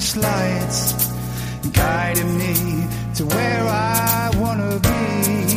Christmas lights, guiding me to where I wanna be.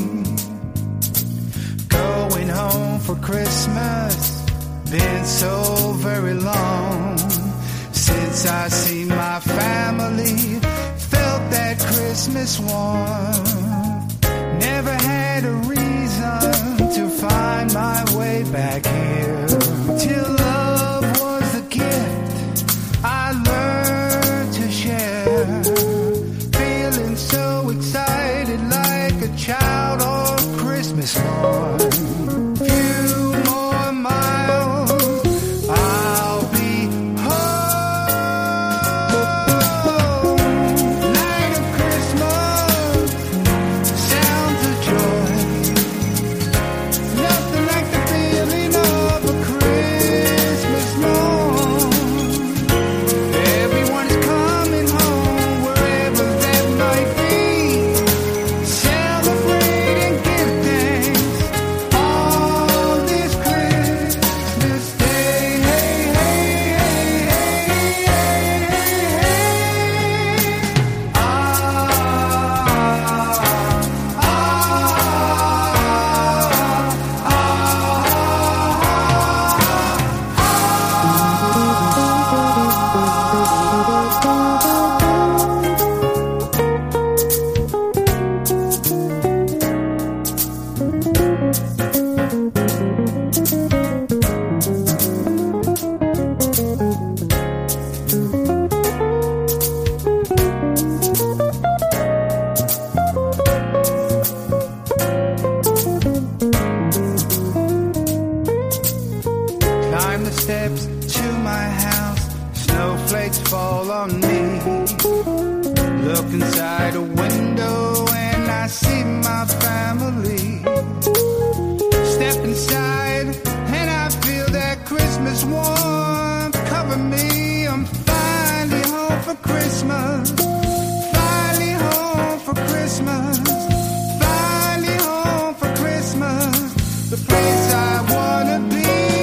Going home for Christmas, been so very long since I seen my family, felt that Christmas warmth. Never had a reason to find my way back here, till love was the gift I learned to share. Feeling so excited like a child on Christmas morn. Few more miles, I'll be home. Night of Christmas, sounds of joy. Nothing like the feeling of a Christmas morn. Everyone's coming home, wherever that might be. Celebrate and give thanks on this Christmas day. Hey, hey, hey, hey, hey, Climb the steps to my house, snowflakes fall on me. Look inside a window and I see my family. Step inside and I feel that Christmas warmth cover me. I'm finally home for Christmas. Finally home for Christmas. Finally home for Christmas. The place I wanna be.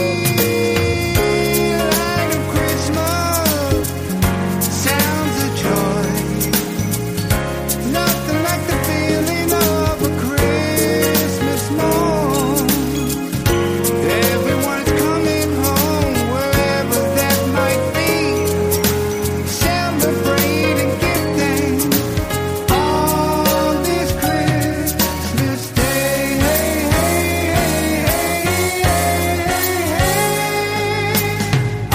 Light of Christmas, sounds of joy. Nothing like the feeling of a Christmas morn. Everyone's coming home, wherever that might be. Celebrate and give thanks on this Christmas day. Hey, hey, hey, hey, hey,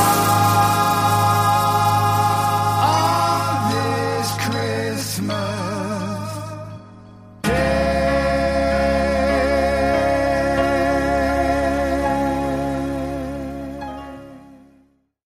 on this Christmas